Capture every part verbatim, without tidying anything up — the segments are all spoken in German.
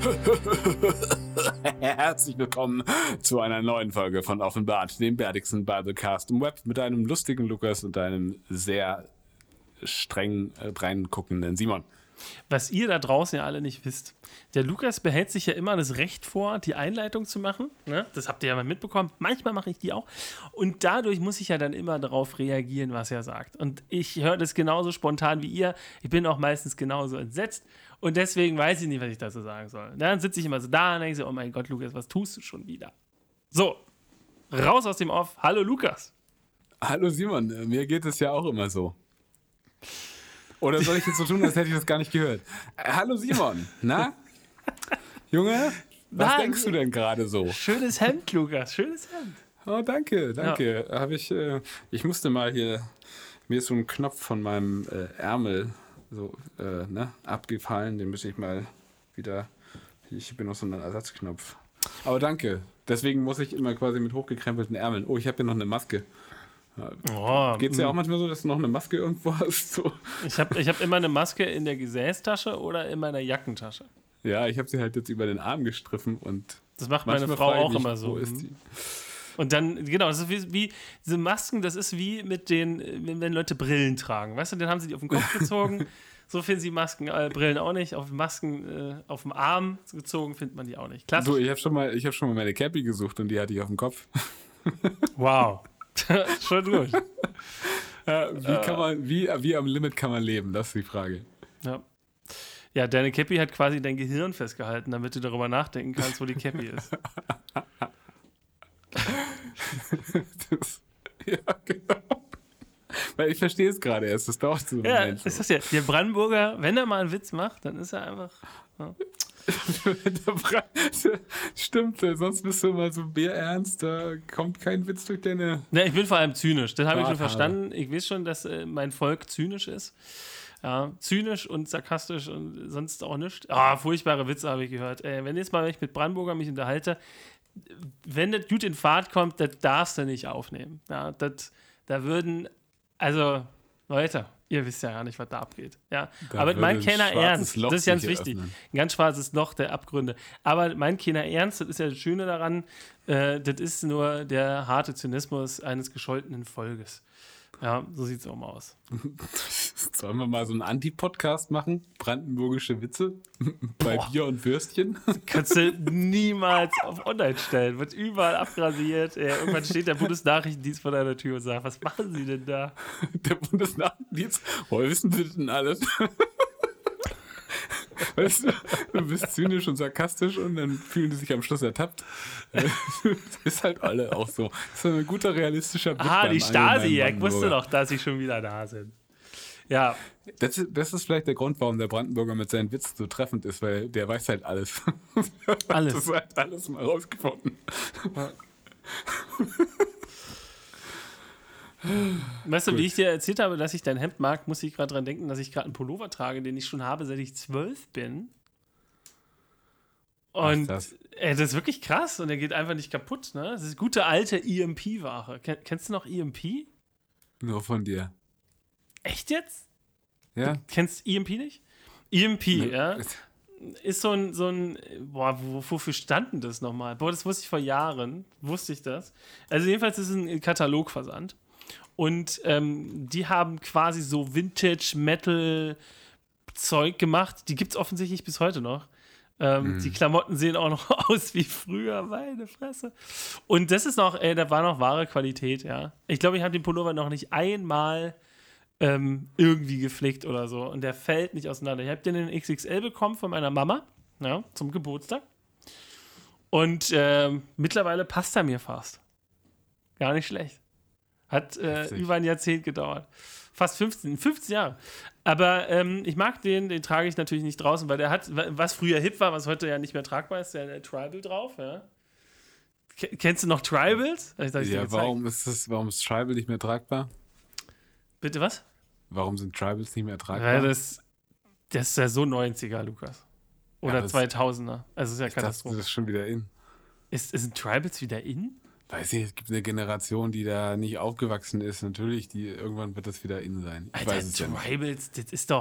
Herzlich willkommen zu einer neuen Folge von Offenbart, dem bärtigsten Biblecast im Web mit einem lustigen Lukas und einem sehr streng reinguckenden Simon. Was ihr da draußen ja alle nicht wisst, der Lukas behält sich ja immer das Recht vor, die Einleitung zu machen. Ne? Das habt ihr ja mal mitbekommen. Manchmal mache ich die auch. Und dadurch muss ich ja dann immer darauf reagieren, was er sagt. Und ich höre das genauso spontan wie ihr. Ich bin auch meistens genauso entsetzt. Und deswegen weiß ich nicht, was ich dazu sagen soll. Dann sitze ich immer so da und denke so, oh mein Gott, Lukas, was tust du schon wieder? So, raus aus dem Off. Hallo, Lukas. Hallo, Simon. Mir geht es ja auch immer so. Oder soll ich jetzt so tun, als hätte ich das gar nicht gehört? Äh, hallo Simon, na? Junge, was Na, denkst du denn gerade so? Schönes Hemd, Lukas, schönes Hemd. Oh, danke, danke. Ja. Hab ich, äh, ich musste mal hier, mir ist so ein Knopf von meinem äh, Ärmel so äh, ne, abgefallen, den müsste ich mal wieder, ich bin noch so ein Ersatzknopf. Aber danke, deswegen muss ich immer quasi mit hochgekrempelten Ärmeln. Oh, ich habe hier noch eine Maske. Oh, Geht es ja auch manchmal so, dass du noch eine Maske irgendwo hast? So. Ich habe ich hab immer eine Maske in der Gesäßtasche oder in meiner Jackentasche. Ja, ich habe sie halt jetzt über den Arm gestriffen und das macht meine Frau auch mich, immer so. Wo ist die? Und dann, genau, das ist wie, wie diese Masken, das ist wie mit den, wenn, wenn Leute Brillen tragen. Weißt du, dann haben sie die auf den Kopf gezogen. So finden sie Masken, äh, Brillen auch nicht. Auf Masken äh, auf dem Arm gezogen findet man die auch nicht. Klassisch. So, ich habe schon mal, ich habe schon mal meine Cappy gesucht und die hatte ich auf dem Kopf. Wow. Schon gut. Ja, wie, kann man, wie, wie am Limit kann man leben? Das ist die Frage. Ja. Ja, deine Cappy hat quasi dein Gehirn festgehalten, damit du darüber nachdenken kannst, wo die Cappy ist. Das, ja, genau. Weil ich verstehe es gerade erst, das dauert so. Ja, das ist ja, der Brandenburger, wenn er mal einen Witz macht, dann ist er einfach... Ja. Stimmt, sonst bist du immer so bärernst, da kommt kein Witz durch deine... Ja, ich bin vor allem zynisch, das habe ich schon verstanden. Ich weiß schon, dass äh, mein Volk zynisch ist. Ja, zynisch und sarkastisch und sonst auch nichts. Ah, furchtbare Witze habe ich gehört. Äh, wenn jetzt mal wenn ich mit Brandenburger mich unterhalte, wenn das gut in Fahrt kommt, das darfst du nicht aufnehmen. Ja, das, da würden, also Leute, ihr wisst ja gar nicht, was da abgeht. Ja, da aber mein keiner Ernst, Loch das ist ganz wichtig. Öffnen. Ein ganz schwarzes Loch der Abgründe. Aber mein keiner Ernst, das ist ja das Schöne daran, äh, das ist nur der harte Zynismus eines gescholtenen Volkes. Ja, so sieht es auch mal aus. Sollen wir mal so einen Anti-Podcast machen? Brandenburgische Witze bei Boah. Bier und Würstchen? Kannst du niemals auf Online stellen. Wird überall abrasiert. Ja, irgendwann steht der Bundesnachrichtendienst vor deiner Tür und sagt, was machen Sie denn da? Der Bundesnachrichtendienst? Woher wissen Sie denn alles? Weißt du, du bist zynisch und sarkastisch und dann fühlen die sich am Schluss ertappt. Das ist halt alle auch so. Das ist ein guter, realistischer Blick. Ah, die Stasi, ich wusste doch, dass sie schon wieder da sind. Ja. Das ist, das ist vielleicht der Grund, warum der Brandenburger mit seinen Witzen so treffend ist, weil der weiß halt alles. Alles. Das hat alles mal rausgefunden. Ja. Weißt du, Gut. Wie ich dir erzählt habe, dass ich dein Hemd mag, muss ich gerade dran denken, dass ich gerade einen Pullover trage, den ich schon habe, seit ich zwölf bin. Und das? Ey, das ist wirklich krass und der geht einfach nicht kaputt. Ne? Das ist gute alte E M P-Ware. Ken- kennst du noch E M P? Nur von dir. Echt jetzt? Ja. Du kennst E M P nicht? E M P, ne, ja. Ist so ein, so ein, boah, wofür stand denn das nochmal? Boah, das wusste ich vor Jahren, wusste ich das. Also jedenfalls ist es ein Katalogversand. Und ähm, die haben quasi so Vintage-Metal-Zeug gemacht. Die gibt es offensichtlich bis heute noch. Ähm, mm. Die Klamotten sehen auch noch aus wie früher, meine Fresse. Und das ist noch, ey, da war noch wahre Qualität, ja. Ich glaube, ich habe den Pullover noch nicht einmal ähm, irgendwie geflickt oder so. Und der fällt nicht auseinander. Ich habe den in X X L bekommen von meiner Mama, ja, zum Geburtstag. Und ähm, mittlerweile passt er mir fast. Gar nicht schlecht. Hat äh, über ein Jahrzehnt gedauert. Fast fünfzehn, fünfzehn Jahre. Aber ähm, ich mag den, den trage ich natürlich nicht draußen, weil der hat, was früher hip war, was heute ja nicht mehr tragbar ist, der, der Tribal drauf. Ja. K- kennst du noch Tribals? Ich dachte, ich ja, warum ist, das, warum ist Tribal nicht mehr tragbar? Bitte was? Warum sind Tribals nicht mehr tragbar? Ja, das, das ist ja so neunziger, Lukas. Oder ja, zweitausender. Also ist ja Katastrophe. Das ist schon wieder in. Ist, sind Tribals wieder in? Weiß nicht, es gibt eine Generation, die da nicht aufgewachsen ist. Natürlich, die, irgendwann wird das wieder in sein. Ich Alter, weiß es Tribals, ja das ist doch...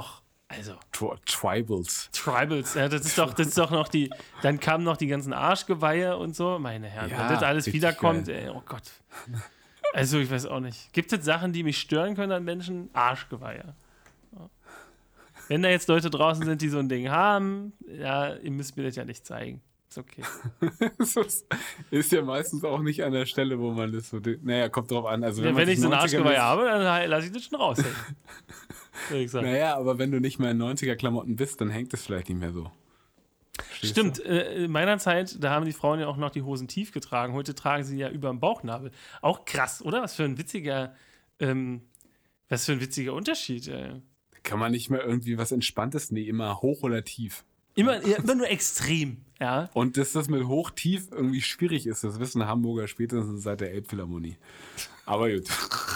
Also. Tri- Tribals. Tribals, ja, das ist doch, das ist doch noch die, dann kamen noch die ganzen Arschgeweihe und so, meine Herren, Ja, wenn das alles richtig wiederkommt, geil. ey, oh Gott. Also ich weiß auch nicht. Gibt es Sachen, die mich stören können an Menschen? Arschgeweihe. Ja. Wenn da jetzt Leute draußen sind, die so ein Ding haben, ja, ihr müsst mir das ja nicht zeigen. Ist okay. Das ist, ist ja meistens auch nicht an der Stelle, wo man das so. Naja, kommt drauf an. Also, wenn, Ja, man wenn ich sich so ein neunziger Arschgeweihe mäßig- habe, dann lasse ich das schon raushängen. Würde ich sagen. Naja, aber wenn du nicht mehr in neunziger-Klamotten bist, dann hängt es vielleicht nicht mehr so. Verstehst Stimmt, du? äh, in meiner Zeit, da haben die Frauen ja auch noch die Hosen tief getragen. Heute tragen sie ja über dem Bauchnabel. Auch krass, oder? Was für ein witziger, ähm, was für ein witziger Unterschied. Äh. Kann man nicht mehr irgendwie was Entspanntes? Nee, immer hoch oder tief. Immer, ja, immer nur extrem, ja. Und dass das mit hoch, tief irgendwie schwierig ist, das wissen Hamburger spätestens seit der Elbphilharmonie. Aber gut.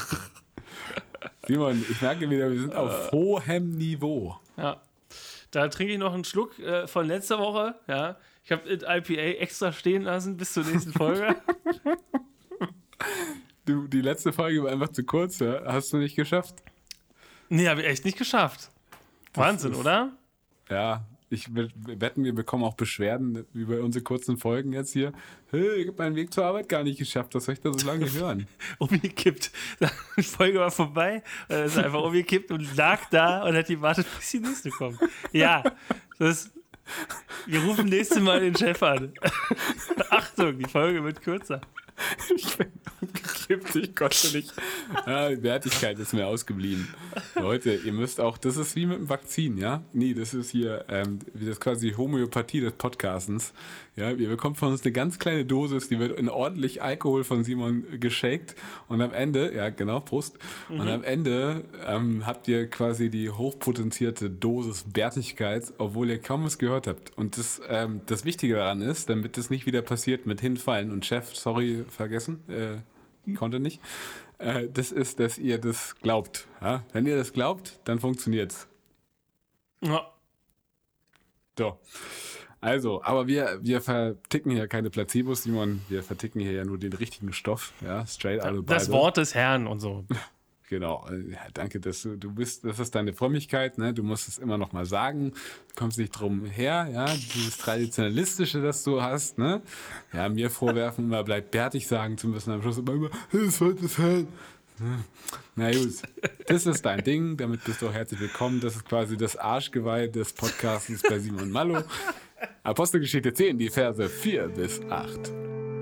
Simon, ich merke wieder, wir sind auf hohem Niveau. Ja. Da trinke ich noch einen Schluck äh, von letzter Woche, ja. Ich habe das I P A extra stehen lassen bis zur nächsten Folge. Du, die letzte Folge war einfach zu kurz, ja? Hast du nicht geschafft? Nee, habe ich echt nicht geschafft. Wahnsinn, ist- oder? Ja, ich will- wetten, wir bekommen auch Beschwerden über unsere kurzen Folgen jetzt hier. Hey, ich habe meinen Weg zur Arbeit gar nicht geschafft, was soll ich da so lange hören? Umgekippt. Die Folge war vorbei, und er ist einfach umgekippt und lag da und hat gewartet, bis die nächste kommt. Ja, das, wir rufen nächstes Mal den Chef an. Achtung, die Folge wird kürzer. Ich bin umgekippt, ich konnte nicht. Ah, die Wertigkeit ist mir ausgeblieben. Leute, ihr müsst auch, das ist wie mit dem Vakzin, ja? Nee, das ist hier, ähm, wie das quasi Homöopathie des Podcastens. Ja, ihr bekommt von uns eine ganz kleine Dosis, die wird in ordentlich Alkohol von Simon geshakt und am Ende, ja genau, Prost, mhm. und am Ende ähm, habt ihr quasi die hochpotenzierte Dosis Bärtigkeit, obwohl ihr kaum was gehört habt. Und das, ähm, das Wichtige daran ist, damit das nicht wieder passiert mit Hinfallen und Chef, sorry, vergessen, äh, konnte nicht, äh, das ist, dass ihr das glaubt. Ja? Wenn ihr das glaubt, dann funktioniert's. Ja. So. Also, aber wir, wir verticken hier keine Placebos, Simon. Wir verticken hier ja nur den richtigen Stoff. Ja, straight out of Das Bible. Wort des Herrn und so. Genau. Ja, danke, dass du, du bist, das ist deine Frömmigkeit, ne? Du musst es immer noch mal sagen. Du kommst nicht drum her, ja. Dieses Traditionalistische, das du hast, ne? Ja, mir vorwerfen, immer bleibt bärtig sagen zu müssen. Am Schluss immer, immer das Wort des Herrn. Na gut, das ist dein Ding. Damit bist du auch herzlich willkommen. Das ist quasi das Arschgeweih des Podcasts bei Simon Mallow. Apostelgeschichte zehn, die Verse vier bis acht.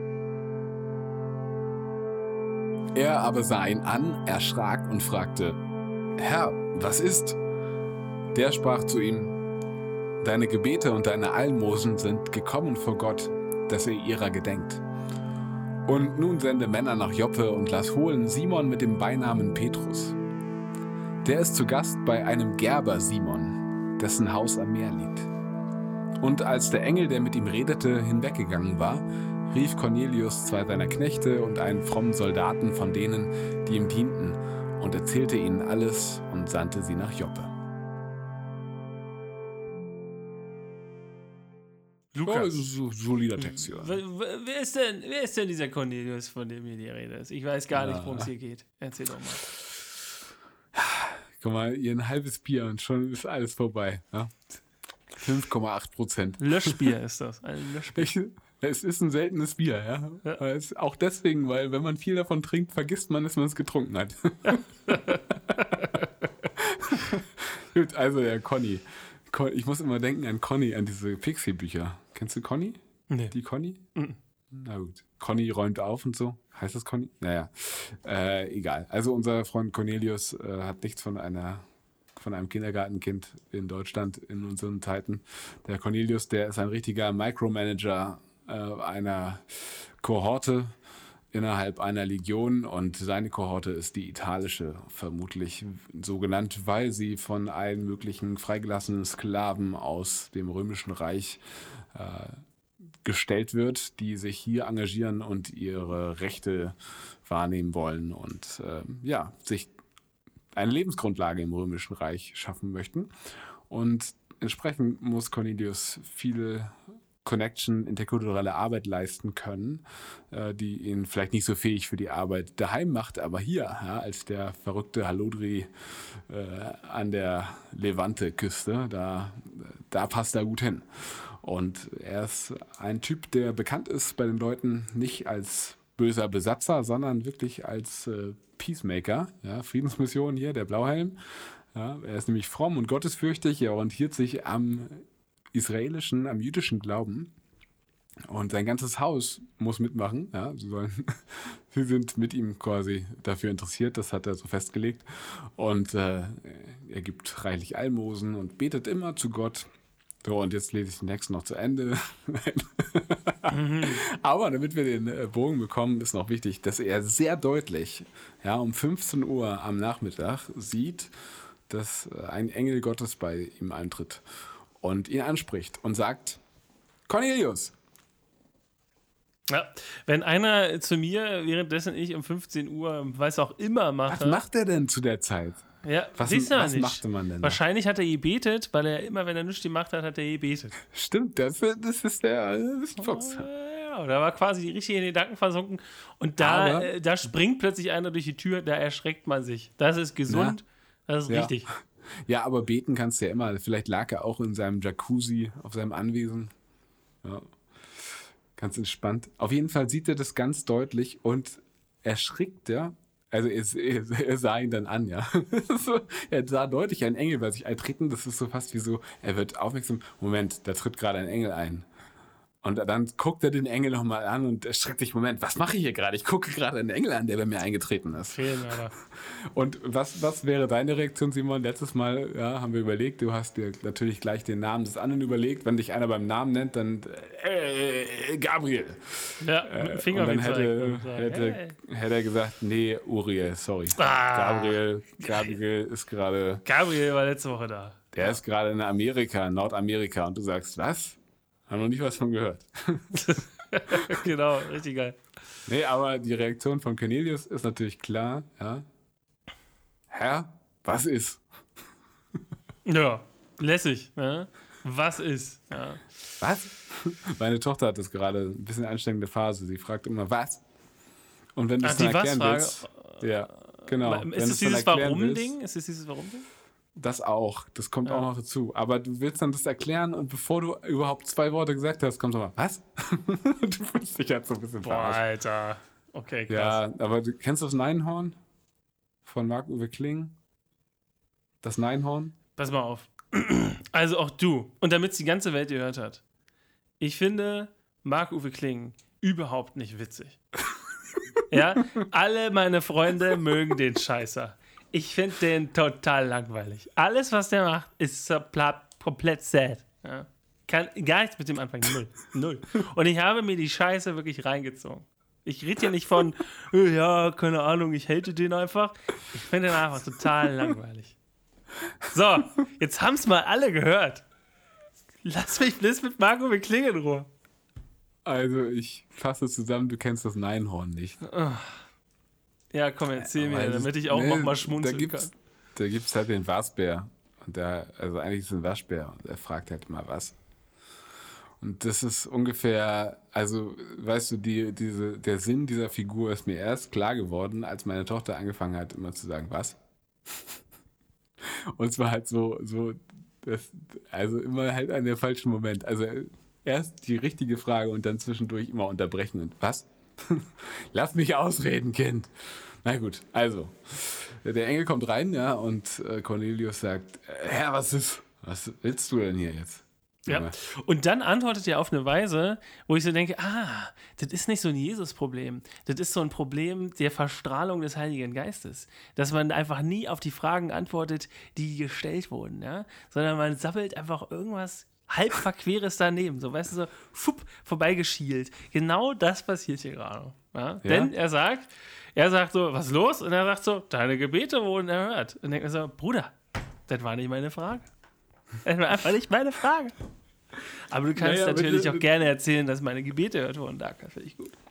Er aber sah ihn an, erschrak und fragte, Herr, was ist? Der sprach zu ihm, deine Gebete und deine Almosen sind gekommen vor Gott, dass er ihrer gedenkt. Und nun sende Männer nach Joppe und lass holen Simon mit dem Beinamen Petrus. Der ist zu Gast bei einem Gerber Simon, dessen Haus am Meer liegt. Und als der Engel, der mit ihm redete, hinweggegangen war, rief Cornelius zwei seiner Knechte und einen frommen Soldaten von denen, die ihm dienten, und erzählte ihnen alles und sandte sie nach Joppe. Lukas. Oh, so, solider Text hier. Wer, wer, ist denn, wer ist denn dieser Cornelius, von dem hier die Rede ist? Ich weiß gar nicht, worum es hier geht. Erzähl doch mal. Guck mal, ihr ein halbes Bier und schon ist alles vorbei. Ja? fünf Komma acht Prozent. Löschbier ist das. Ein Löschbier. Ich, es ist ein seltenes Bier, ja. Ja. Aber es, auch deswegen, weil wenn man viel davon trinkt, vergisst man, dass man es getrunken hat. Gut, also der Conny. Con- Ich muss immer denken an Conny, an diese Pixie-Bücher. Kennst du Conny? Nee. Die Conny? Mhm. Na gut. Conny räumt auf und so. Heißt das Conny? Naja, äh, egal. Also unser Freund Cornelius äh, hat nichts von einer von einem Kindergartenkind in Deutschland in unseren Zeiten. Der Cornelius, der ist ein richtiger Micromanager äh, einer Kohorte innerhalb einer Legion und seine Kohorte ist die italische, vermutlich so genannt, weil sie von allen möglichen freigelassenen Sklaven aus dem Römischen Reich äh, gestellt wird, die sich hier engagieren und ihre Rechte wahrnehmen wollen und äh, ja, sich eine Lebensgrundlage im Römischen Reich schaffen möchten. Und entsprechend muss Cornelius viele Connection, interkulturelle Arbeit leisten können, äh, die ihn vielleicht nicht so fähig für die Arbeit daheim macht, aber hier, ja, als der verrückte Hallodri äh, an der Levante-Küste. Da, da passt er gut hin. Und er ist ein Typ, der bekannt ist bei den Leuten nicht als böser Besatzer, sondern wirklich als äh, Peacemaker. Ja, Friedensmission hier, der Blauhelm. Ja, er ist nämlich fromm und gottesfürchtig. Er orientiert sich am israelischen, am jüdischen Glauben. Und sein ganzes Haus muss mitmachen. Ja, sie, sollen, sie sind mit ihm quasi dafür interessiert, das hat er so festgelegt. Und äh, er gibt reichlich Almosen und betet immer zu Gott. So, und jetzt lese ich den Text noch zu Ende. mhm. Aber damit wir den äh, Bogen bekommen, ist noch wichtig, dass er sehr deutlich, ja, um fünfzehn Uhr am Nachmittag sieht, dass äh, ein Engel Gottes bei ihm eintritt und ihn anspricht und sagt: Cornelius! Ja, wenn einer zu mir, währenddessen ich um fünfzehn Uhr, weiß auch immer mache. Was macht er denn zu der Zeit? Ja, was siehst du was nicht. machte man denn? Wahrscheinlich da? Hat er gebetet, weil er immer, wenn er nichts gemacht hat, hat er gebetet. Stimmt, das, das ist der das ist Fuchs. Ja, da war quasi die richtige in den Gedanken versunken. Und da, äh, da springt plötzlich einer durch die Tür, da erschreckt man sich. Das ist gesund, ja. Das ist ja. richtig. Ja, aber beten kannst du ja immer. Vielleicht lag er auch in seinem Jacuzzi auf seinem Anwesen. Ja. Ganz entspannt. Auf jeden Fall sieht er das ganz deutlich und erschrickt, ja. Also er, er sah ihn dann an, ja. So, er sah deutlich einen Engel bei sich eintreten. Das ist so fast wie so, er wird aufmerksam. Moment, da tritt gerade ein Engel ein. Und dann guckt er den Engel nochmal an und erschreckt sich, Moment, was mache ich hier gerade? Ich gucke gerade einen Engel an, der bei mir eingetreten ist. Fehlen, Alter. Und was, was wäre deine Reaktion, Simon? Letztes Mal ja, haben wir überlegt, du hast dir natürlich gleich den Namen des anderen überlegt. Wenn dich einer beim Namen nennt, dann äh, Gabriel. Ja, mit dem Finger äh, und dann hätte, sagen, hätte, hey. hätte er gesagt, nee, Uriel, sorry. Ah, Gabriel, Gabriel ist gerade... Gabriel war letzte Woche da. Der ja. ist gerade in Amerika, in Nordamerika. Und du sagst, was? Haben noch nicht was von gehört. Genau, richtig geil. Nee, aber die Reaktion von Cornelius ist natürlich klar, ja. Herr, was ist? Ja, lässig, ne? Was ist? Ja. Was? Meine Tochter hat das gerade ein bisschen anstrengende Phase. Sie fragt immer, was? Und wenn du es dann erklären willst... Ja, genau. Ist es dieses Warum-Ding? Ist es dieses Warum-Ding? Das auch. Das kommt ja. auch noch dazu. Aber du willst dann das erklären und bevor du überhaupt zwei Worte gesagt hast, kommt so mal, was? Du fühlst dich halt so ein bisschen verarscht. Boah, Alter. Okay, krass. Ja, aber du kennst du das Neinhorn von Marc-Uwe Kling? Das Neinhorn? Pass mal auf. Also auch du. Und damit es die ganze Welt gehört hat. Ich finde Marc-Uwe Kling überhaupt nicht witzig. Ja? Alle meine Freunde mögen den Scheißer. Ich finde den total langweilig. Alles, was der macht, ist komplett sad. Ja. Kann gar nichts mit dem anfangen. Null. Null. Und ich habe mir die Scheiße wirklich reingezogen. Ich rede hier nicht von, ja, keine Ahnung, ich hate den einfach. Ich finde den einfach total langweilig. So, jetzt haben es mal alle gehört. Lass mich bloß mit Marc-Uwe Kling in Ruhe. Also, ich fasse zusammen, du kennst das Neinhorn nicht. Oh. Ja, komm, erzähl mir, damit ich auch nee, noch mal schmunzeln da gibt's, kann. Da gibt es halt den Waschbär. Und der, also eigentlich ist es ein Waschbär. Und er fragt halt immer was. Und das ist ungefähr, also, weißt du, die, diese, der Sinn dieser Figur ist mir erst klar geworden, als meine Tochter angefangen hat, immer zu sagen, was? Und es war halt so, so das, also immer halt an der falschen Moment. Also erst die richtige Frage und dann zwischendurch immer unterbrechen und was? Lass mich ausreden, Kind. Na gut, also, der Engel kommt rein, ja, und äh, Cornelius sagt, Herr, was ist, was willst du denn hier jetzt? Ja. Und dann antwortet er auf eine Weise, wo ich so denke, ah, das ist nicht so ein Jesus-Problem. Das ist so ein Problem der Verstrahlung des Heiligen Geistes. Dass man einfach nie auf die Fragen antwortet, die gestellt wurden, ja? Sondern man sammelt einfach irgendwas halb Verqueres daneben. So, weißt du, so, fupp, vorbeigeschielt. Genau das passiert hier gerade. Ja? Ja? Denn er sagt, er sagt so, was ist los? Und er sagt so, deine Gebete wurden erhört. Und denkt mir so, Bruder, das war nicht meine Frage. Das war einfach nicht meine Frage. Aber du kannst naja, natürlich bitte, auch gerne erzählen, dass meine Gebete erhört wurden. Da finde ich gut.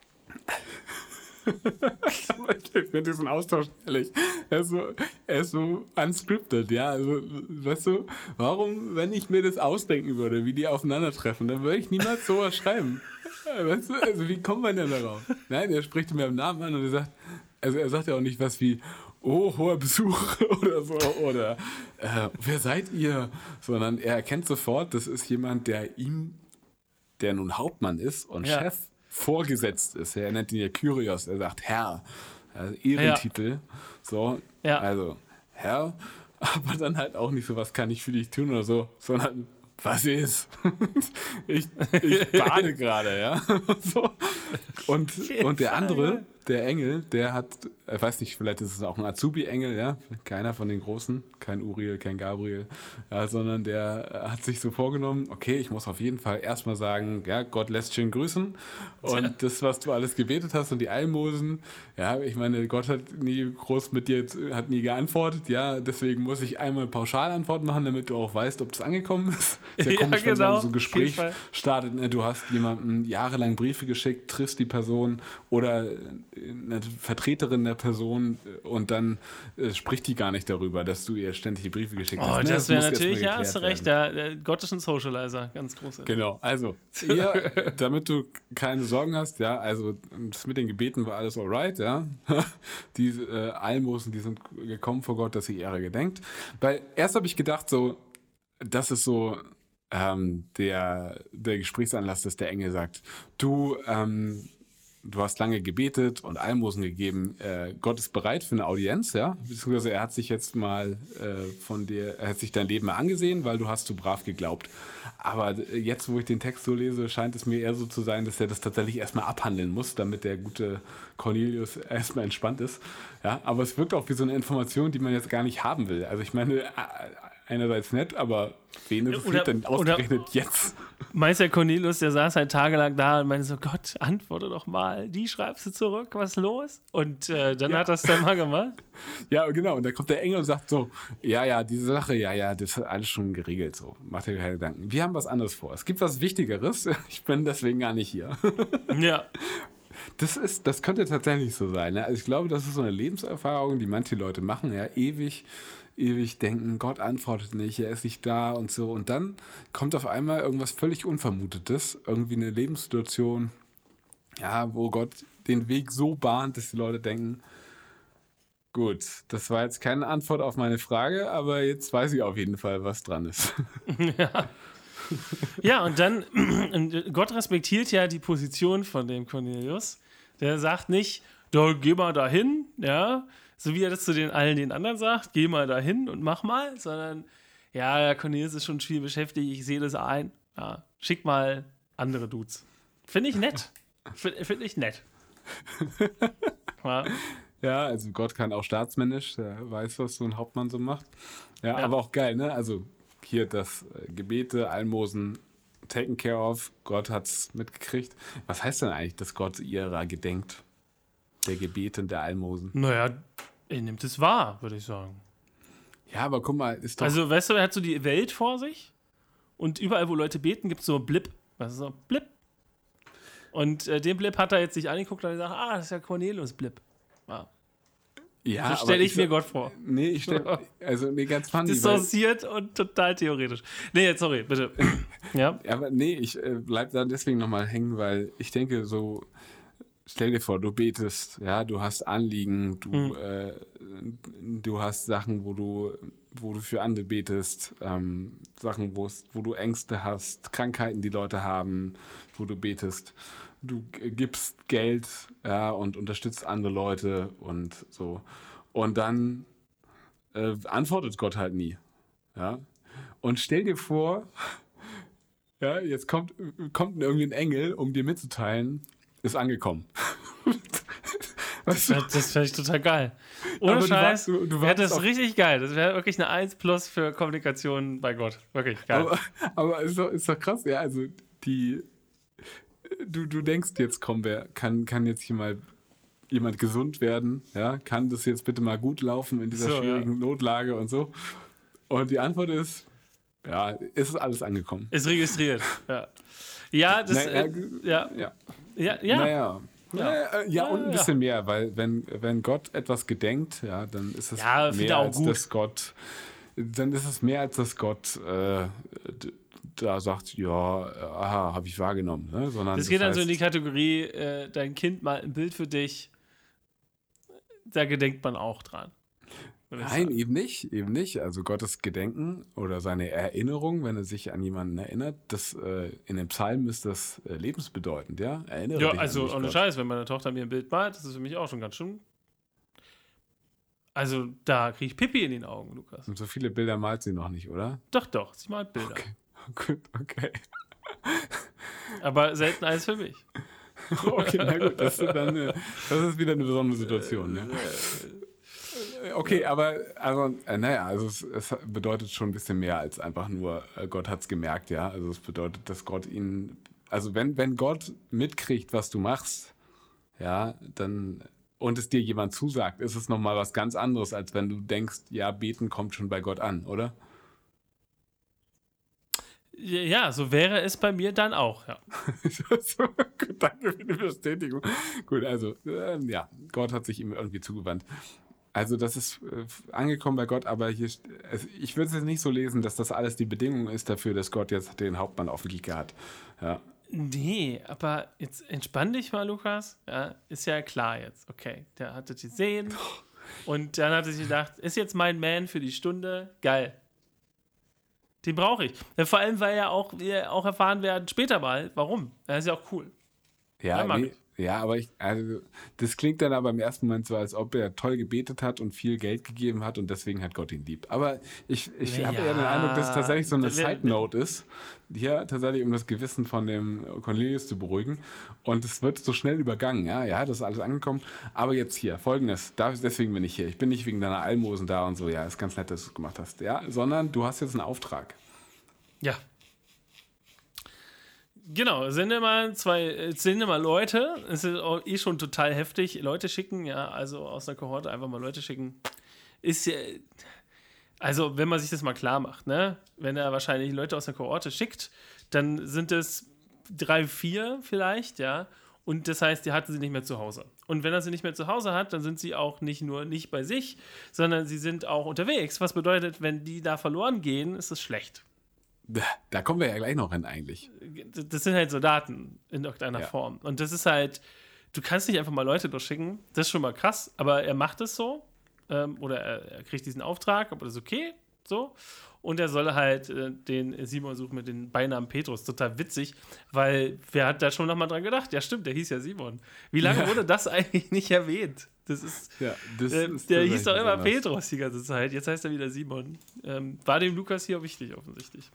Ich finde diesen Austausch ehrlich. Er ist, so, er ist so unscripted, ja. Also, weißt du, warum, wenn ich mir das ausdenken würde, wie die aufeinandertreffen, dann würde ich niemals sowas schreiben. Weißt du, also wie kommt man denn darauf? Nein, er spricht mir am Namen an und er sagt, also er sagt ja auch nicht was wie oh, hoher Besuch oder so, oder äh, wer seid ihr? Sondern er erkennt sofort, das ist jemand, der ihm, der nun Hauptmann ist und Ja. Chef, vorgesetzt ist. Er nennt ihn ja Kyrios, er sagt Herr, also Ehrentitel. Ja. So, ja. also Herr, aber dann halt auch nicht so, was kann ich für dich tun oder so, sondern was ist? ich, ich bade gerade, ja. so. Und, und der andere, der Engel, der hat, ich weiß nicht, vielleicht ist es auch ein Azubi-Engel, ja, keiner von den Großen, kein Uriel, kein Gabriel, ja, sondern der hat sich so vorgenommen, okay, ich muss auf jeden Fall erstmal sagen, ja, Gott lässt schön grüßen und ja. das, was du alles gebetet hast und die Almosen, ja, ich meine, Gott hat nie groß mit dir, hat nie geantwortet, ja, deswegen muss ich einmal Pauschalantwort machen, damit du auch weißt, ob das angekommen ist. Ist ja, ja komisch, genau, wenn man so ein Gespräch startet, ne? Du hast jemandem jahrelang Briefe geschickt, triffst die Person oder eine Vertreterin der Person und dann äh, spricht die gar nicht darüber, dass du ihr ständig die Briefe geschickt hast. Oh, ne? das, das wäre natürlich, ja, hast du recht, der, der Gott ist ein Socializer, ganz groß. Genau, also, hier, damit du keine Sorgen hast, ja, also das mit den Gebeten war alles alright, ja. Die äh, Almosen, die sind gekommen vor Gott, dass sie ihrer gedenkt. Weil erst habe ich gedacht, so, das ist so ähm, der, der Gesprächsanlass, dass der Engel sagt, du, ähm, du hast lange gebetet und Almosen gegeben. Äh, Gott ist bereit für eine Audienz, ja. Beziehungsweise er hat sich jetzt mal äh, von dir, er hat sich dein Leben mal angesehen, weil du hast so brav geglaubt. Aber jetzt, wo ich den Text so lese, scheint es mir eher so zu sein, dass er das tatsächlich erstmal abhandeln muss, damit der gute Cornelius erstmal entspannt ist. Ja, aber es wirkt auch wie so eine Information, die man jetzt gar nicht haben will. Also ich meine, einerseits nett, aber wen interessiert denn ausgerechnet oder, jetzt? Meister Cornelius, der saß halt tagelang da und meinte so, Gott, antworte doch mal, die schreibst du zurück, was ist los? Und äh, dann ja. hat er es dann mal gemacht. Ja, genau, und dann kommt der Engel und sagt so, ja, ja, diese Sache, ja, ja, das hat alles schon geregelt, so, mach dir keine Gedanken. Wir haben was anderes vor, es gibt was Wichtigeres, ich bin deswegen gar nicht hier. Ja. Das ist, das könnte tatsächlich so sein, ne? Also ich glaube, das ist so eine Lebenserfahrung, die manche Leute machen, ja, ewig ewig denken, Gott antwortet nicht, er ist nicht da und so. Und dann kommt auf einmal irgendwas völlig Unvermutetes, irgendwie eine Lebenssituation, ja, wo Gott den Weg so bahnt, dass die Leute denken, gut, das war jetzt keine Antwort auf meine Frage, aber jetzt weiß ich auf jeden Fall, was dran ist. Ja, ja und dann, Gott respektiert ja die Position von dem Cornelius. Der sagt nicht, da geh mal dahin, ja, so wie er das zu den allen den anderen sagt, geh mal dahin und mach mal, sondern ja, der Cornelius ist schon viel beschäftigt, ich sehe das ein, ja, schick mal andere Dudes. Finde ich nett. Finde find ich nett. Ja. Ja, also Gott kann auch staatsmännisch, der weiß, was so ein Hauptmann so macht. Ja, ja. Aber auch geil, ne? Also hier das äh, Gebete, Almosen, taken care of, Gott hat's mitgekriegt. Was heißt denn eigentlich, dass Gott ihrer gedenkt? Der Gebete und der Almosen. Naja, er nimmt es wahr, würde ich sagen. Ja, aber guck mal, ist doch... Also, weißt du, er hat so die Welt vor sich und überall, wo Leute beten, gibt es so Blip. Was ist so Blip? Und äh, den Blip hat er jetzt sich angeguckt und gesagt, ah, das ist ja Cornelius Blip. Ah. Ja, so stelle ich, ich mir Gott vor. Nee, ich stelle... Also, nee, ganz funny. Distanziert und total theoretisch. Nee, jetzt, sorry, bitte. Ja? Aber nee, ich äh, bleib da deswegen nochmal hängen, weil ich denke so... Stell dir vor, du betest, ja, du hast Anliegen, du, mhm. äh, du hast Sachen, wo du, wo du für andere betest, ähm, Sachen, wo du Ängste hast, Krankheiten, die Leute haben, wo du betest. Du gibst Geld, ja, und unterstützt andere Leute und so. Und dann äh, antwortet Gott halt nie, ja. Und stell dir vor, ja, jetzt kommt, kommt irgendwie ein Engel, um dir mitzuteilen, ist angekommen. Weißt du? Das, das wäre ich total geil. Ohne Scheiß, du, du wäre das richtig geil. Das wäre wirklich eine eins plus für Kommunikation bei Gott. Wirklich geil. Aber, aber ist, doch, ist doch krass, ja. Also die, du, du denkst jetzt, komm, wer kann, kann jetzt hier mal jemand gesund werden? Ja, kann das jetzt bitte mal gut laufen in dieser so, schwierigen ja. Notlage und so? Und die Antwort ist, ja, ist alles angekommen. Ist registriert, ja. Ja, das, naja, äh, ja. ja. Ja, ja. Naja. Ja, ja, ja, und ein bisschen mehr, weil wenn, wenn Gott etwas gedenkt, ja, dann ist es ja, mehr als gut. dass Gott, dann ist es mehr als dass Gott äh, da sagt, ja, aha, habe ich wahrgenommen. Ne? Sondern das geht das dann so in die Kategorie, äh, dein Kind malt ein Bild für dich, da gedenkt man auch dran. Nein, eben nicht, eben nicht. Also Gottes Gedenken oder seine Erinnerung, wenn er sich an jemanden erinnert, das äh, in den Psalmen ist das äh, lebensbedeutend, ja? Erinnere Ja, dich also an mich, ohne Gott. Scheiß, wenn meine Tochter mir ein Bild malt, das ist für mich auch schon ganz schön. Also da kriege ich Pipi in den Augen, Lukas. Und so viele Bilder malt sie noch nicht, oder? Doch, doch, sie malt Bilder. Okay, gut, okay. Aber selten eins für mich. Okay, na gut, das ist, dann, äh, das ist wieder eine besondere Situation, ja? Okay, aber also, äh, naja, also es, es bedeutet schon ein bisschen mehr als einfach nur, äh, Gott hat's gemerkt, ja. Also es bedeutet, dass Gott ihn, also wenn, wenn Gott mitkriegt, was du machst, ja, dann und es dir jemand zusagt, ist es nochmal was ganz anderes, als wenn du denkst, ja, beten kommt schon bei Gott an, oder? Ja, so wäre es bei mir dann auch, ja. So, gut, danke für die Bestätigung. Gut, also, äh, ja, Gott hat sich ihm irgendwie zugewandt. Also das ist äh, angekommen bei Gott, aber hier, st- es, ich würde es jetzt nicht so lesen, dass das alles die Bedingung ist dafür, dass Gott jetzt den Hauptmann auf dem Kieker hat. Ja. Nee, aber jetzt entspann dich mal, Lukas. Ja, ist ja klar jetzt. Okay, der hatte die gesehen und dann hat er sich gedacht, ist jetzt mein Man für die Stunde. Geil. Den brauche ich. Ja, vor allem, weil ja auch, wir auch erfahren werden später mal, warum. Das ist ja auch cool. Ja, Ja, mag nee, ich. ja, aber ich, also, das klingt dann aber im ersten Moment so, als ob er toll gebetet hat und viel Geld gegeben hat und deswegen hat Gott ihn lieb. Aber ich, ich habe Ja, eher den Eindruck, dass es tatsächlich so eine wer- wer- Side Note ist, hier tatsächlich um das Gewissen von dem Cornelius zu beruhigen. Und es wird so schnell übergangen, ja, ja, das ist alles angekommen. Aber jetzt hier, folgendes, da- deswegen bin ich hier. Ich bin nicht wegen deiner Almosen da und so, ja, ist ganz nett, dass du es gemacht hast, ja, sondern du hast jetzt einen Auftrag. Ja. Genau, es sind immer zwei, es sind immer Leute, es ist auch eh schon total heftig, Leute schicken, ja, also aus der Kohorte einfach mal Leute schicken, ist ja, also wenn man sich das mal klar macht, ne, wenn er wahrscheinlich Leute aus der Kohorte schickt, dann sind es drei, vier vielleicht, ja, und das heißt, die hatten sie nicht mehr zu Hause. Und wenn er sie nicht mehr zu Hause hat, dann sind sie auch nicht nur nicht bei sich, sondern sie sind auch unterwegs, was bedeutet, wenn die da verloren gehen, ist es schlecht. Da, da kommen wir ja gleich noch hin eigentlich. Das sind halt Soldaten in irgendeiner Ja. Form. Und das ist halt, du kannst nicht einfach mal Leute durchschicken. Das ist schon mal krass, aber er macht es so. Ähm, oder er, er kriegt diesen Auftrag, aber das ist okay. So. Und er soll halt äh, den Simon suchen mit dem Beinamen Petrus. Total witzig, weil wer hat da schon nochmal dran gedacht? Ja, stimmt, der hieß ja Simon. Wie lange Ja. wurde das eigentlich nicht erwähnt? Das ist. Ja, das äh, ist der hieß tatsächlich doch immer besonders. Petrus die ganze Zeit. Jetzt heißt er wieder Simon. Ähm, war dem Lukas hier wichtig, offensichtlich.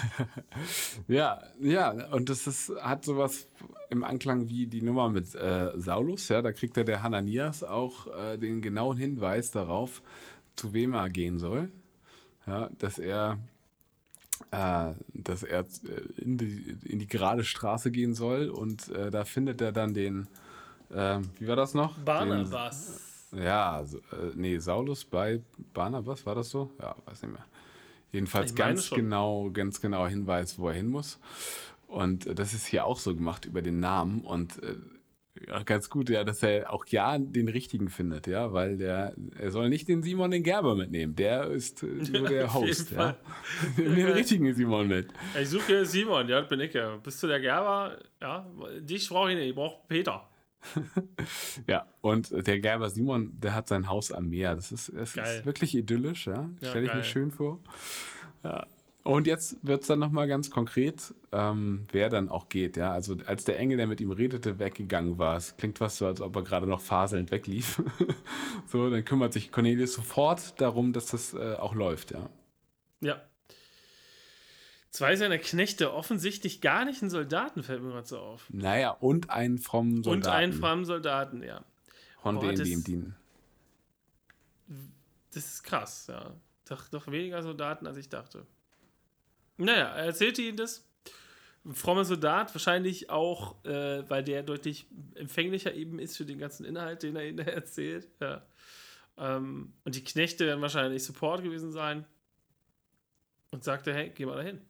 Ja, ja, und das ist, hat sowas im Anklang wie die Nummer mit äh, Saulus, ja, da kriegt ja der Hananias auch äh, den genauen Hinweis darauf, zu wem er gehen soll, ja, dass er, äh, dass er äh, in die, in die gerade Straße gehen soll und äh, da findet er dann den, äh, wie war das noch? Barnabas. Den, ja, so, äh, nee, Saulus bei Barnabas, war das so? Ja, weiß nicht mehr. Jedenfalls Ich meine ganz schon. genau, ganz genau Hinweis, wo er hin muss. Und äh, das ist hier auch so gemacht über den Namen und äh, ja, ganz gut, ja, dass er auch ja den richtigen findet, ja, weil der, er soll nicht den Simon den Gerber mitnehmen, der ist äh, nur der Auf jeden Host, ja. Fall. Nimm den richtigen Simon mit. Ich suche hier Simon, ja, das bin ich ja. Bist du der Gerber? Ja, dich brauche ich nicht, ich brauche Peter. Ja, und der Gerber Simon, der hat sein Haus am Meer. Das ist, es Geil. ist wirklich idyllisch, ja. Ja, Stelle ich mir geil. schön vor. Ja. Und jetzt wird es dann nochmal ganz konkret, ähm, wer dann auch geht, ja. Also als der Engel, der mit ihm redete, weggegangen war, es klingt fast so, als ob er gerade noch faselnd weglief. So, dann kümmert sich Cornelius sofort darum, dass das äh, auch läuft, ja. Ja. Zwei seiner Knechte, offensichtlich gar nicht ein Soldaten, fällt mir gerade so auf. Naja, und einen frommen Soldaten. Und einen fremden Soldaten, ja. Von Boah, denen, das- die ihm dienen. Das ist krass, ja. Doch, doch weniger Soldaten, als ich dachte. Naja, er erzählte ihnen das. Ein frommer Soldat, wahrscheinlich auch, äh, weil der deutlich empfänglicher eben ist für den ganzen Inhalt, den er ihnen erzählt. Ja. Ähm, und die Knechte werden wahrscheinlich Support gewesen sein. Und sagte, hey, geh mal dahin.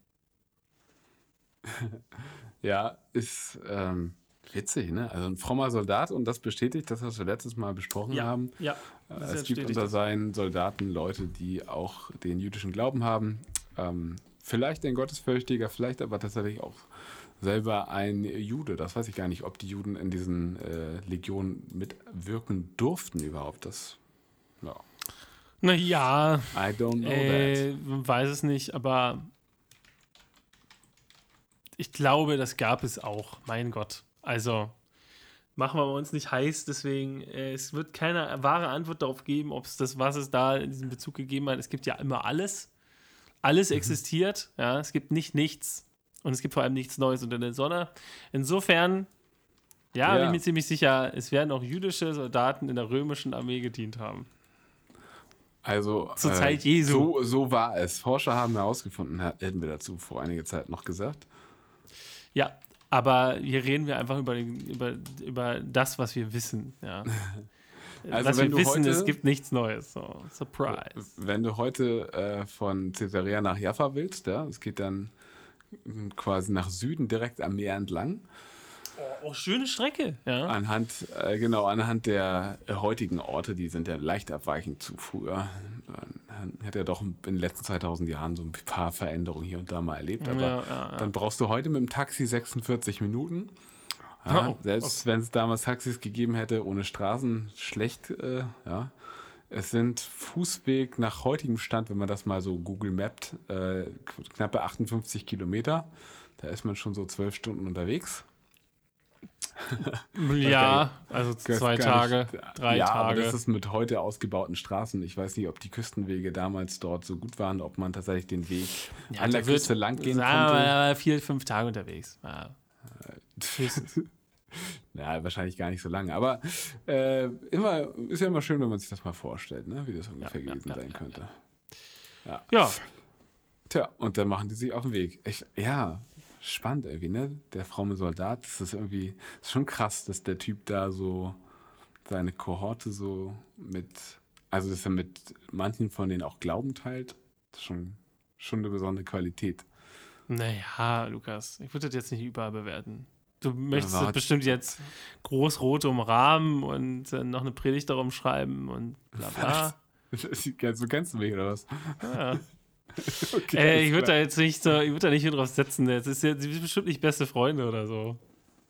Ja, ist ähm, witzig, ne? Also ein frommer Soldat und das bestätigt das, was wir letztes Mal besprochen Ja, haben. ja. Äh, das Es gibt bestätigt unter das. seinen Soldaten Leute, die auch den jüdischen Glauben haben. Ähm, vielleicht ein Gottesfürchtiger, vielleicht aber tatsächlich auch selber ein Jude. Das weiß ich gar nicht, ob die Juden in diesen äh, Legionen mitwirken durften überhaupt. Das, ja. Naja, I don't know äh, that. man weiß es nicht, aber ich glaube, das gab es auch. Mein Gott. Also, machen wir uns nicht heiß, deswegen, äh, es wird keine wahre Antwort darauf geben, ob es das, was es da in diesem Bezug gegeben hat. Es gibt ja immer alles. Alles mhm. existiert, ja. Es gibt nicht nichts und es gibt vor allem nichts Neues unter der Sonne. Insofern, ja, ja. bin ich mir ziemlich sicher, es werden auch jüdische Soldaten in der römischen Armee gedient haben. Also, zur äh, Zeit Jesu. So, so war es. Forscher haben herausgefunden, hätten wir dazu vor einiger Zeit noch gesagt. Ja, aber hier reden wir einfach über, den, über, über das, was wir wissen. Ja. Also was wenn wir du wissen, heute, es gibt nichts Neues. So, surprise. Wenn du heute äh, von Caesarea nach Jaffa willst, ja, es geht dann quasi nach Süden, direkt am Meer entlang. Oh, schöne Strecke, ja. Anhand, äh, genau, anhand der äh, heutigen Orte, die sind ja leicht abweichend zu früher. Man hat ja doch in den letzten zweitausend Jahren so ein paar Veränderungen hier und da mal erlebt. Aber ja, ja, ja. dann brauchst du heute mit dem Taxi sechsundvierzig Minuten. Ja, oh, selbst okay. wenn es damals Taxis gegeben hätte, ohne Straßen, schlecht. Äh, ja. Es sind Fußweg nach heutigem Stand, wenn man das mal so Google Mapt, äh, knappe achtundfünfzig Kilometer. Da ist man schon so zwölf Stunden unterwegs. Ja, also zwei Tage, nicht, drei ja, Tage. Aber das ist mit heute ausgebauten Straßen. Ich weiß nicht, ob die Küstenwege damals dort so gut waren, ob man tatsächlich den Weg ja, an der wird, Küste lang gehen sagen konnte. wir mal vier, fünf Tage unterwegs. Ja. Ja, wahrscheinlich gar nicht so lange. Aber äh, immer, ist ja immer schön, wenn man sich das mal vorstellt, ne? Wie das ungefähr ja, gewesen ja, sein ja, könnte. Ja. ja. Tja, und dann machen die sich auf den Weg. Ich, ja, spannend irgendwie, ne? Der fromme Soldat, das ist irgendwie, das ist schon krass, dass der Typ da so seine Kohorte so mit, also dass er mit manchen von denen auch Glauben teilt. Das ist schon, schon eine besondere Qualität. Naja, Lukas, ich würde das jetzt nicht überbewerten. Du möchtest ja, das bestimmt jetzt groß-rot umrahmen und äh, noch eine Predigt darum schreiben und bla bla. Was? So kennst du mich, oder was? Ja. Okay, äh, ich würde da jetzt nicht so, ich würde da nicht hier drauf setzen. Jetzt ist ja sie sind bestimmt nicht beste Freunde oder so.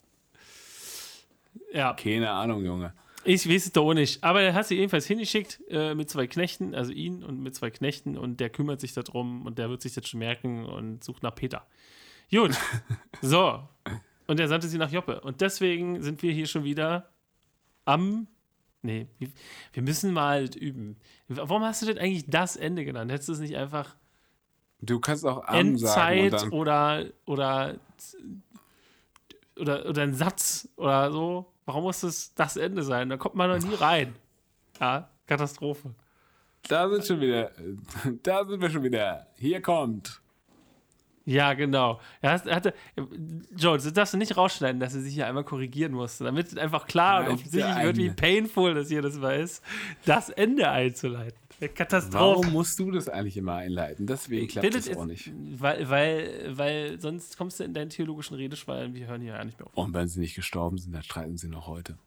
Ja. Keine Ahnung, Junge. Ich weiß es doch auch nicht. Aber er hat sie jedenfalls hingeschickt äh, mit zwei Knechten, also ihn und mit zwei Knechten und der kümmert sich darum und der wird sich das schon merken und sucht nach Peter. Gut. So. Und er sandte sie nach Joppe. Und deswegen sind wir hier schon wieder am. Nee, wir müssen mal üben. Warum hast du denn eigentlich das Ende genannt? Hättest du es nicht einfach. Du kannst auch am Endzeit sagen und dann oder, oder, oder, oder ein Satz oder so. Warum muss das das Ende sein? Da kommt man noch nie rein. Ja, Katastrophe. Da sind schon wieder. Da sind wir schon wieder. Hier kommt. Ja, genau. Er hat, er hatte, Joe, das darfst du nicht rausschneiden, dass er sich hier einmal korrigieren musste, damit einfach klar Nein, und offensichtlich wird, wie painful das hier das war ist, das Ende einzuleiten. Katastrophe. Warum musst du das eigentlich immer einleiten? Deswegen klappt das auch nicht. Weil, weil, weil sonst kommst du in deinen theologischen Redeschwall und wir hören hier ja nicht mehr auf. Und wenn sie nicht gestorben sind, dann streiten sie noch heute.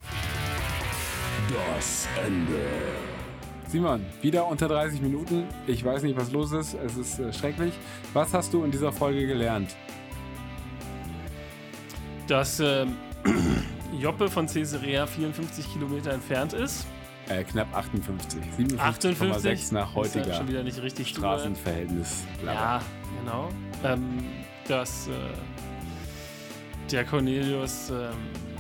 Das Ende. Simon, wieder unter dreißig Minuten. Ich weiß nicht, was los ist. Es ist äh, schrecklich. Was hast du in dieser Folge gelernt? Dass ähm, Joppe von Caesarea vierundfünfzig Kilometer entfernt ist. Äh, knapp achtundfünfzig. siebenundfünfzig Komma achtundfünfzig sechs nach heutiger ist ja schon wieder nicht richtig Straßenverhältnis. Ja, genau. Ähm, dass äh, der Cornelius ähm,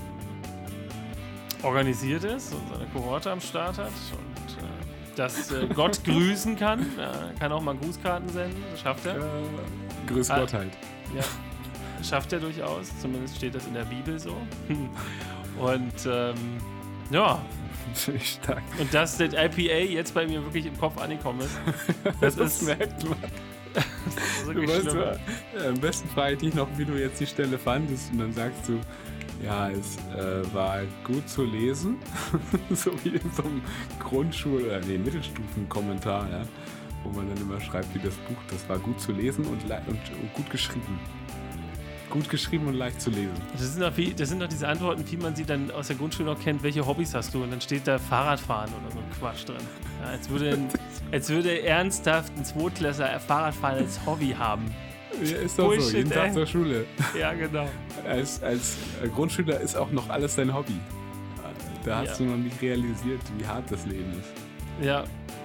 organisiert ist und seine Kohorte am Start hat und äh, dass äh, Gott grüßen kann. Er kann auch mal Grußkarten senden, das schafft er. Äh, grüß ah, Gott halt. Ja, schafft er durchaus. Zumindest steht das in der Bibel so. Und ähm, ja. Stark. Und dass das I P A jetzt bei mir wirklich im Kopf angekommen ist. Das, das ist, merkt man. Das ist Du wirklich weißt, schlimm. ja, am besten frage ich dich noch, wie du jetzt die Stelle fandest. Und dann sagst du, ja, es äh, war gut zu lesen. So wie in so einem Grundschul- oder nee, Mittelstufen-Kommentar, ja, wo man dann immer schreibt, wie das Buch, das war gut zu lesen und, le- und, und gut geschrieben. Gut geschrieben und leicht zu lesen. Das sind, doch wie, das sind doch diese Antworten, wie man sie dann aus der Grundschule noch kennt. Welche Hobbys hast du? Und dann steht da Fahrradfahren oder so ein Quatsch drin. Ja, als, würde ein, als würde ernsthaft ein Zweitklässler Fahrradfahren als Hobby haben. Ja, ist doch Bullshit, so, jeden Tag ey. zur Schule. Ja, genau. Als, als Grundschüler ist auch noch alles dein Hobby. Da hast Ja. du noch nicht realisiert, wie hart das Leben ist. Ja.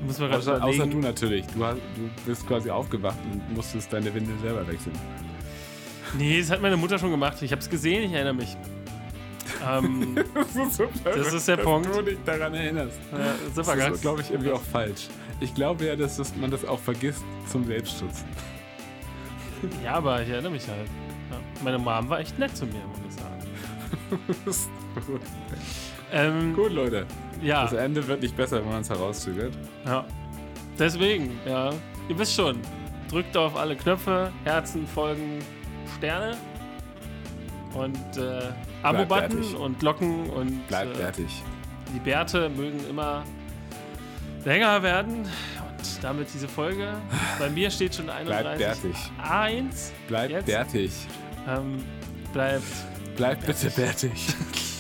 Muss man gerade Außer, außer überlegen. du natürlich. Du, hast, du bist quasi aufgewacht und musstest deine Windel selber wechseln. Nee, das hat meine Mutter schon gemacht. Ich habe es gesehen, ich erinnere mich. Ähm, Das ist, so Das ist der dass Punkt. du dich daran erinnerst. ja, super Das geil. ist, glaube ich, irgendwie auch falsch. Ich glaube ja, dass das, man das auch vergisst zum Selbstschutz. Ja, aber ich erinnere mich halt. Ja. Meine Mom war echt nett zu mir, muss ich sagen. Gut. Ähm, Gut, Leute. ja, Das Ende wird nicht besser, wenn man es herauszögert. ja. Deswegen, ja. Ihr wisst schon, drückt auf alle Knöpfe, Herzen, Folgen, Sterne und äh, Abo-Button bärtig. und Glocken und Bleibt äh, fertig. die Bärte mögen immer länger werden. Und damit diese Folge. Bei mir steht schon Bleibt einunddreißig bärtig. eins. Bleibt Jetzt? bärtig. Ähm, bleibt Bleibt bitte bärtig.